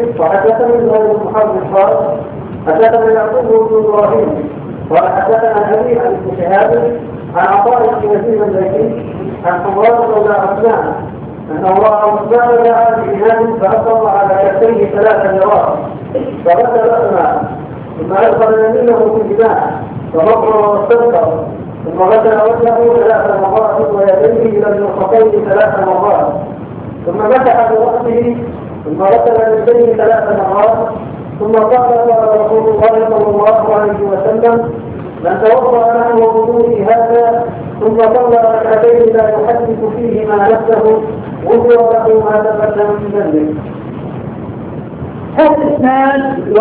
وحدثني زهير بن حرب قال حدثنا يعقوب بن ابراهيم قال حدثنا ابي عن ابن شهاب عن عطاء بن يزيد الزيتي عن حمران مولى عثمان انه راى عثمان دعا بإناء فأفرغ على كفيه 3 مرات فغسل الماء ثم أدخل يمينه في الإناء فمضمض واستنكر ثم غسل وجهه 3 مرات ويديه إلى المرفقين 3 مرات ثم مسح برأسه ثم غسل رجليه 3 مرات ثم قال رسول الله صلى الله عليه وسلم من توضأ نحو وضوء هذا ثم صلى ركعتين لا يحدث فيهما نفسه غفر له ما تقدم من ذنبه. هذا الإسناد